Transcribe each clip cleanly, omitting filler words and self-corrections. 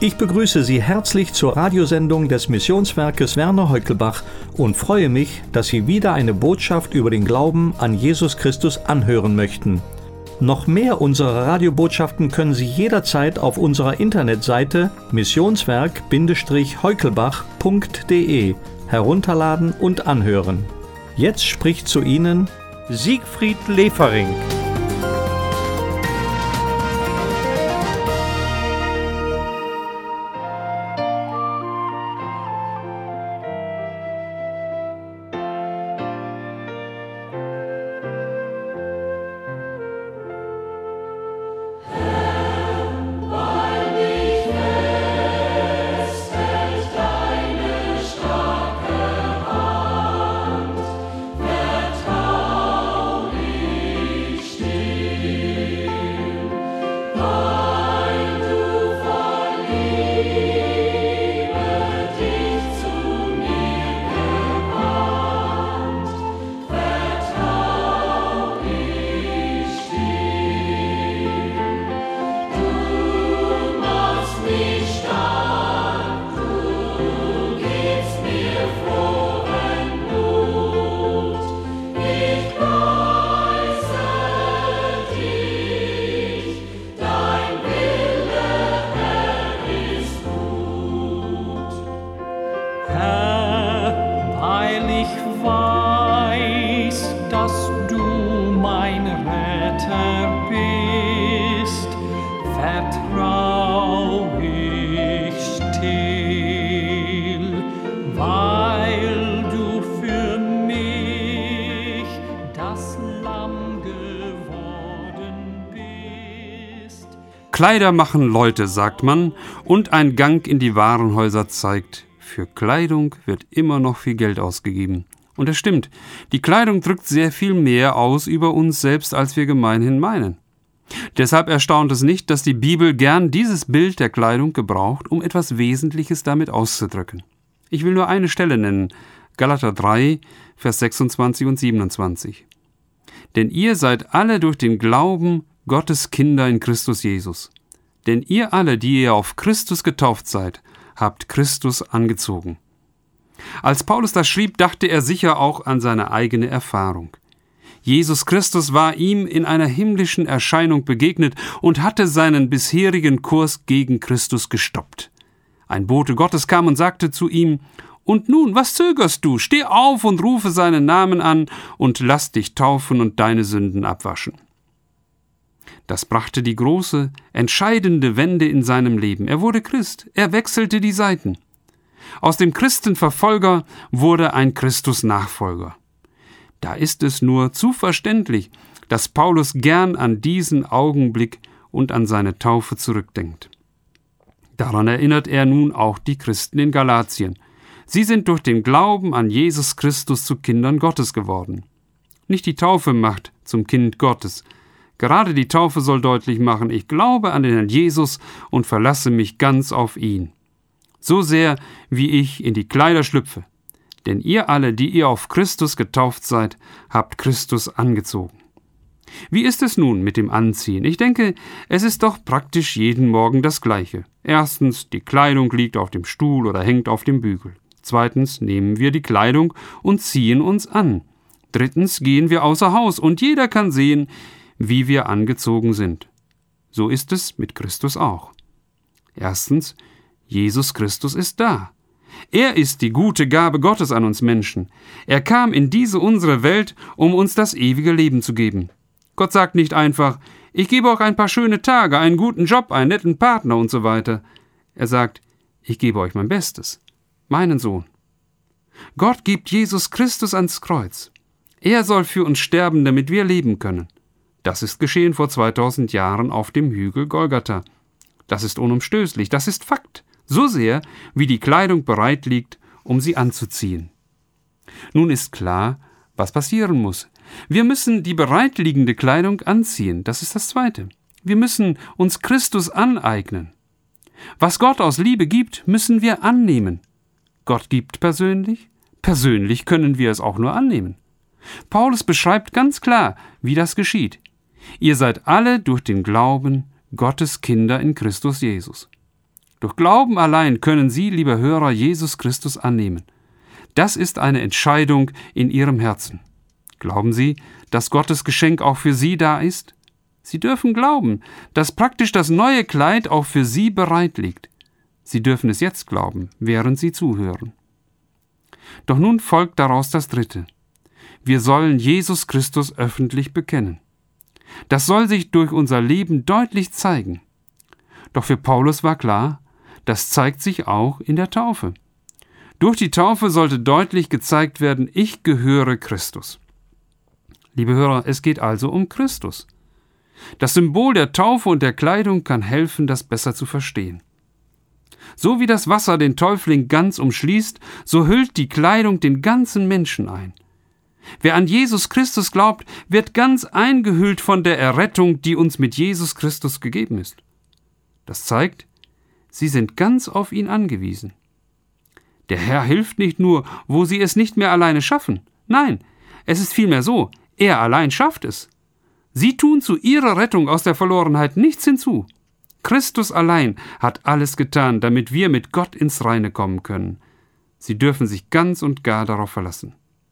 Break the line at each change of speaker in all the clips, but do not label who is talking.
Ich begrüße Sie herzlich zur Radiosendung des Missionswerkes Werner Heukelbach und freue mich, dass Sie wieder eine Botschaft über den Glauben an Jesus Christus anhören möchten. Noch mehr unserer Radiobotschaften können Sie jederzeit auf unserer Internetseite missionswerk-heukelbach.de herunterladen und anhören. Jetzt spricht zu Ihnen Siegfried Lefering.
Kleider machen Leute, sagt man, und ein Gang in die Warenhäuser zeigt, für Kleidung wird immer noch viel Geld ausgegeben. Und es stimmt, die Kleidung drückt sehr viel mehr aus über uns selbst, als wir gemeinhin meinen. Deshalb erstaunt es nicht, dass die Bibel gern dieses Bild der Kleidung gebraucht, um etwas Wesentliches damit auszudrücken. Ich will nur eine Stelle nennen, Galater 3, Vers 26 und 27. Denn ihr seid alle durch den Glauben Gottes Kinder in Christus Jesus. Denn ihr alle, die ihr auf Christus getauft seid, habt Christus angezogen. Als Paulus das schrieb, dachte er sicher auch an seine eigene Erfahrung. Jesus Christus war ihm in einer himmlischen Erscheinung begegnet und hatte seinen bisherigen Kurs gegen Christus gestoppt. Ein Bote Gottes kam und sagte zu ihm: Und nun, was zögerst du? Steh auf und rufe seinen Namen an und lass dich taufen und deine Sünden abwaschen. Das brachte die große, entscheidende Wende in seinem Leben. Er wurde Christ, er wechselte die Seiten. Aus dem Christenverfolger wurde ein Christus-Nachfolger. Da ist es nur zu verständlich, dass Paulus gern an diesen Augenblick und an seine Taufe zurückdenkt. Daran erinnert er nun auch die Christen in Galatien. Sie sind durch den Glauben an Jesus Christus zu Kindern Gottes geworden. Nicht die Taufe macht zum Kind Gottes. Gerade die Taufe soll deutlich machen, ich glaube an den Herrn Jesus und verlasse mich ganz auf ihn. So sehr, wie ich in die Kleider schlüpfe. Denn ihr alle, die ihr auf Christus getauft seid, habt Christus angezogen. Wie ist es nun mit dem Anziehen? Ich denke, es ist doch praktisch jeden Morgen das Gleiche. Erstens, die Kleidung liegt auf dem Stuhl oder hängt auf dem Bügel. Zweitens, nehmen wir die Kleidung und ziehen uns an. Drittens, gehen wir außer Haus und jeder kann sehen, wie wir angezogen sind. So ist es mit Christus auch. Erstens, Jesus Christus ist da. Er ist die gute Gabe Gottes an uns Menschen. Er kam in diese unsere Welt, um uns das ewige Leben zu geben. Gott sagt nicht einfach, ich gebe euch ein paar schöne Tage, einen guten Job, einen netten Partner und so weiter. Er sagt, ich gebe euch mein Bestes, meinen Sohn. Gott gibt Jesus Christus ans Kreuz. Er soll für uns sterben, damit wir leben können. Das ist geschehen vor 2000 Jahren auf dem Hügel Golgatha. Das ist unumstößlich, das ist Fakt. So sehr, wie die Kleidung bereit liegt, um sie anzuziehen. Nun ist klar, was passieren muss. Wir müssen die bereitliegende Kleidung anziehen, das ist das Zweite. Wir müssen uns Christus aneignen. Was Gott aus Liebe gibt, müssen wir annehmen. Gott gibt persönlich, persönlich können wir es auch nur annehmen. Paulus beschreibt ganz klar, wie das geschieht. Ihr seid alle durch den Glauben Gottes Kinder in Christus Jesus. Durch Glauben allein können Sie, liebe Hörer, Jesus Christus annehmen. Das ist eine Entscheidung in Ihrem Herzen. Glauben Sie, dass Gottes Geschenk auch für Sie da ist? Sie dürfen glauben, dass praktisch das neue Kleid auch für Sie bereit liegt. Sie dürfen es jetzt glauben, während Sie zuhören. Doch nun folgt daraus das Dritte. Wir sollen Jesus Christus öffentlich bekennen. Das soll sich durch unser Leben deutlich zeigen. Doch für Paulus war klar, das zeigt sich auch in der Taufe. Durch die Taufe sollte deutlich gezeigt werden, ich gehöre Christus. Liebe Hörer, es geht also um Christus. Das Symbol der Taufe und der Kleidung kann helfen, das besser zu verstehen. So wie das Wasser den Täufling ganz umschließt, so hüllt die Kleidung den ganzen Menschen ein. Wer an Jesus Christus glaubt, wird ganz eingehüllt von der Errettung, die uns mit Jesus Christus gegeben ist. Das zeigt, sie sind ganz auf ihn angewiesen. Der Herr hilft nicht nur, wo sie es nicht mehr alleine schaffen. Nein, es ist vielmehr so, er allein schafft es. Sie tun zu ihrer Rettung aus der Verlorenheit nichts hinzu. Christus allein hat alles getan, damit wir mit Gott ins Reine kommen können. Sie dürfen sich ganz und gar darauf verlassen.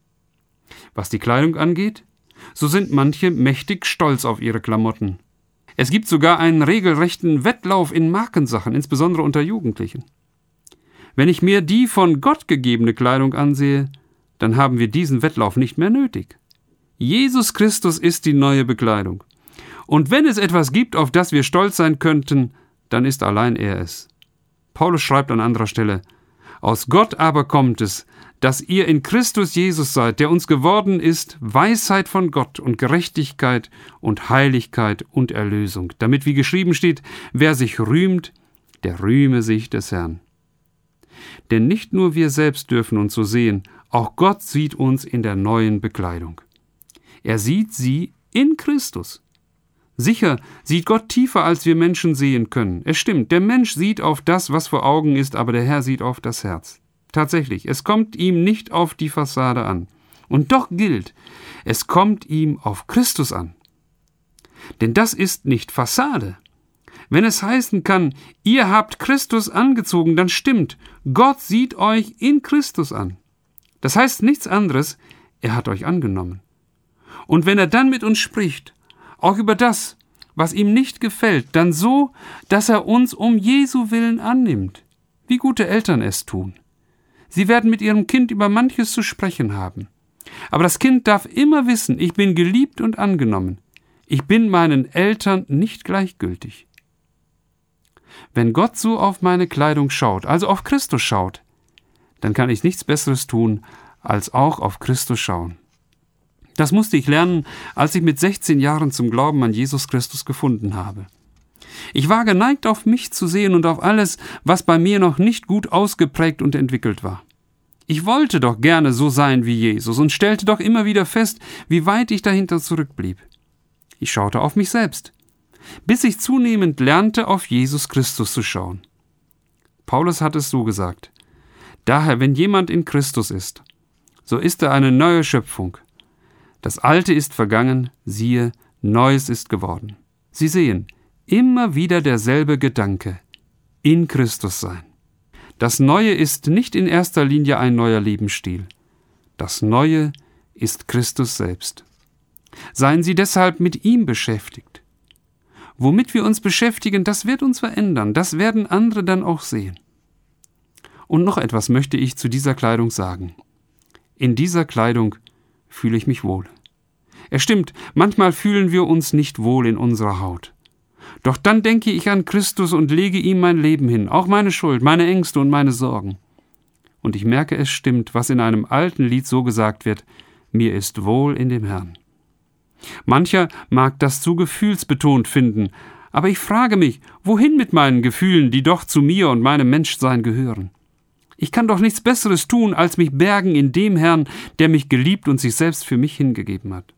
Was die Kleidung angeht, so sind manche mächtig stolz auf ihre Klamotten. Es gibt sogar einen regelrechten Wettlauf in Markensachen, insbesondere unter Jugendlichen. Wenn ich mir die von Gott gegebene Kleidung ansehe, dann haben wir diesen Wettlauf nicht mehr nötig. Jesus Christus ist die neue Bekleidung. Und wenn es etwas gibt, auf das wir stolz sein könnten, dann ist allein er es. Paulus schreibt an anderer Stelle: Aus Gott aber kommt es, dass ihr in Christus Jesus seid, der uns geworden ist, Weisheit von Gott und Gerechtigkeit und Heiligkeit und Erlösung, damit, wie geschrieben steht, wer sich rühmt, der rühme sich des Herrn. Denn nicht nur wir selbst dürfen uns so sehen, auch Gott sieht uns in der neuen Bekleidung. Er sieht sie in Christus. Sicher sieht Gott tiefer, als wir Menschen sehen können. Es stimmt, der Mensch sieht auf das, was vor Augen ist, aber der Herr sieht auf das Herz. Tatsächlich, es kommt ihm nicht auf die Fassade an. Und doch gilt, es kommt ihm auf Christus an. Denn das ist nicht Fassade. Wenn es heißen kann, ihr habt Christus angezogen, dann stimmt, Gott sieht euch in Christus an. Das heißt nichts anderes, er hat euch angenommen. Und wenn er dann mit uns spricht, auch über das, was ihm nicht gefällt, dann so, dass er uns um Jesu willen annimmt, wie gute Eltern es tun. Sie werden mit ihrem Kind über manches zu sprechen haben. Aber das Kind darf immer wissen, ich bin geliebt und angenommen. Ich bin meinen Eltern nicht gleichgültig. Wenn Gott so auf meine Kleidung schaut, also auf Christus schaut, dann kann ich nichts Besseres tun, als auch auf Christus schauen. Das musste ich lernen, als ich mit 16 Jahren zum Glauben an Jesus Christus gefunden habe. Ich war geneigt, auf mich zu sehen und auf alles, was bei mir noch nicht gut ausgeprägt und entwickelt war. Ich wollte doch gerne so sein wie Jesus und stellte doch immer wieder fest, wie weit ich dahinter zurückblieb. Ich schaute auf mich selbst, bis ich zunehmend lernte, auf Jesus Christus zu schauen. Paulus hat es so gesagt: Daher, wenn jemand in Christus ist, so ist er eine neue Schöpfung. Das Alte ist vergangen, siehe, Neues ist geworden. Sie sehen, immer wieder derselbe Gedanke: in Christus sein. Das Neue ist nicht in erster Linie ein neuer Lebensstil. Das Neue ist Christus selbst. Seien Sie deshalb mit ihm beschäftigt. Womit wir uns beschäftigen, das wird uns verändern, das werden andere dann auch sehen. Und noch etwas möchte ich zu dieser Kleidung sagen. In dieser Kleidung fühle ich mich wohl. Es stimmt, manchmal fühlen wir uns nicht wohl in unserer Haut. Doch dann denke ich an Christus und lege ihm mein Leben hin, auch meine Schuld, meine Ängste und meine Sorgen. Und ich merke, es stimmt, was in einem alten Lied so gesagt wird: Mir ist wohl in dem Herrn. Mancher mag das zu gefühlsbetont finden, aber ich frage mich, wohin mit meinen Gefühlen, die doch zu mir und meinem Menschsein gehören? Ich kann doch nichts Besseres tun, als mich bergen in dem Herrn, der mich geliebt und sich selbst für mich hingegeben hat.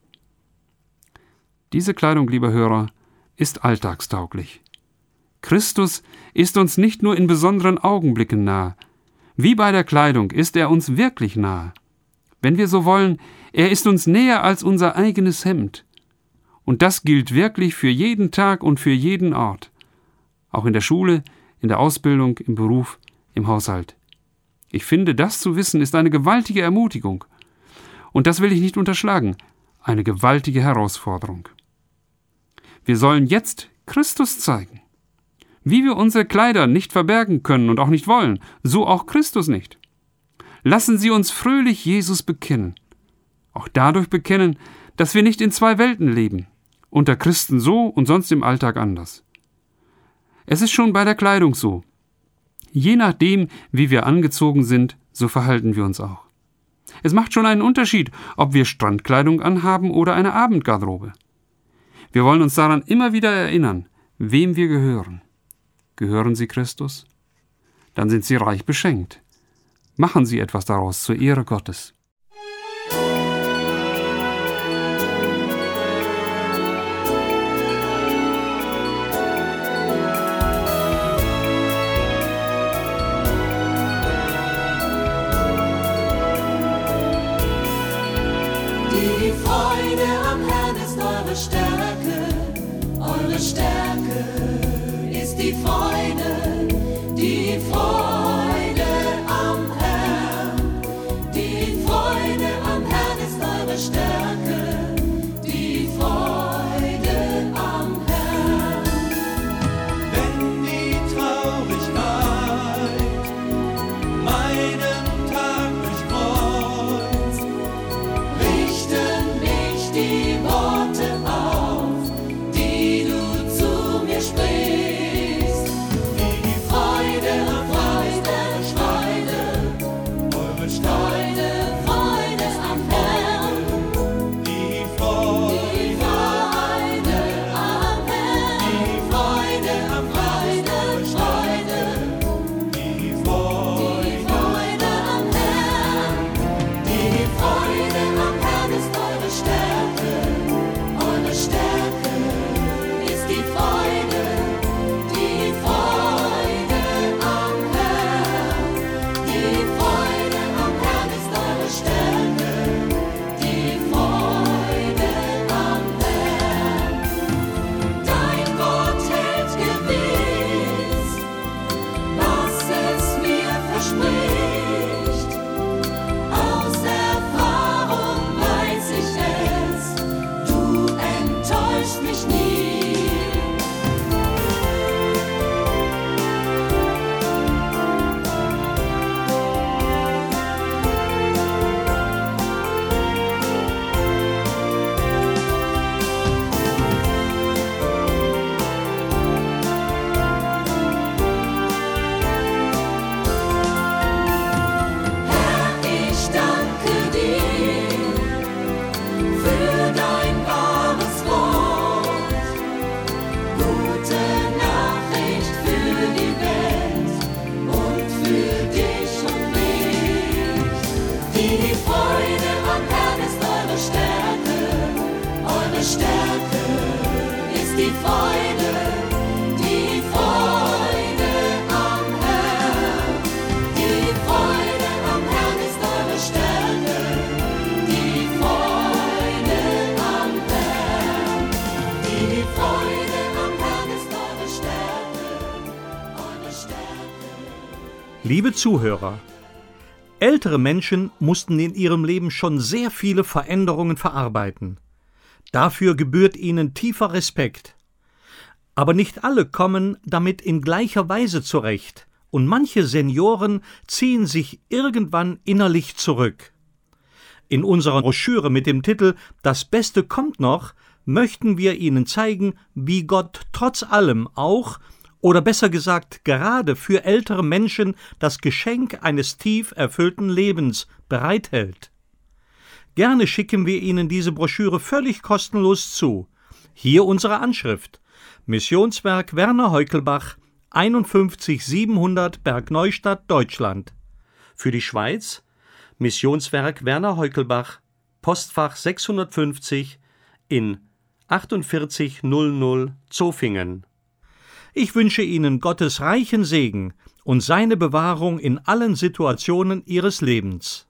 Diese Kleidung, lieber Hörer, ist alltagstauglich. Christus ist uns nicht nur in besonderen Augenblicken nahe. Wie bei der Kleidung ist er uns wirklich nahe. Wenn wir so wollen, er ist uns näher als unser eigenes Hemd. Und das gilt wirklich für jeden Tag und für jeden Ort. Auch in der Schule, in der Ausbildung, im Beruf, im Haushalt. Ich finde, das zu wissen ist eine gewaltige Ermutigung. Und das will ich nicht unterschlagen, eine gewaltige Herausforderung. Wir sollen jetzt Christus zeigen. Wie wir unsere Kleider nicht verbergen können und auch nicht wollen, so auch Christus nicht. Lassen Sie uns fröhlich Jesus bekennen. Auch dadurch bekennen, dass wir nicht in zwei Welten leben, unter Christen so und sonst im Alltag anders. Es ist schon bei der Kleidung so. Je nachdem, wie wir angezogen sind, so verhalten wir uns auch. Es macht schon einen Unterschied, ob wir Strandkleidung anhaben oder eine Abendgarderobe. Wir wollen uns daran immer wieder erinnern, wem wir gehören. Gehören Sie Christus? Dann sind Sie reich beschenkt. Machen Sie etwas daraus zur Ehre Gottes.
Die Freude am Herrn ist eure Stärke ist die Freude am Herrn. Die Freude am Herrn ist eure Stärke, die Freude am Herrn.
Wenn die Traurigkeit meinen Tag durchkreuzt,
Richten mich die Worte auf, die du zu mir sprichst. Die Freude, Freude, Freude,
eure
Freude, Freude am Herrn.
die Freude,
Die Freude am Herrn. Die Freude, Freude, Freude,
die Freude,
die Freude am Herrn. Die Freude am Herrn ist eure Stärke ist die Freude am Herrn. Die Freude am Herrn ist eure Stärke, die Freude am Herrn. Dein Wort hält gewiss, was es mir verspricht. Aus Erfahrung weiß ich es, du enttäuschst mich nie. Herr, ich danke dir für dein wahres Wort. Gute Nachricht für die Welt und für dich und mich. Die Freude am Herrn ist eure Stärke ist die Freude am Herrn. Die Freude am Herrn ist eure Stärke, die Freude am Herrn. Die Freude am Herrn ist eure Stärke.
Liebe Zuhörer, ältere Menschen mussten in ihrem Leben schon sehr viele Veränderungen verarbeiten. Dafür gebührt ihnen tiefer Respekt. Aber nicht alle kommen damit in gleicher Weise zurecht, und manche Senioren ziehen sich irgendwann innerlich zurück. In unserer Broschüre mit dem Titel »Das Beste kommt noch« möchten wir Ihnen zeigen, wie Gott trotz allem auch, oder besser gesagt gerade für ältere Menschen, das Geschenk eines tief erfüllten Lebens bereithält. Gerne schicken wir Ihnen diese Broschüre völlig kostenlos zu. Hier unsere Anschrift: Missionswerk Werner Heukelbach, 51700 Bergneustadt, Deutschland. Für die Schweiz: Missionswerk Werner Heukelbach, Postfach 650 in 4800 Zofingen. Ich wünsche Ihnen Gottes reichen Segen und seine Bewahrung in allen Situationen Ihres Lebens.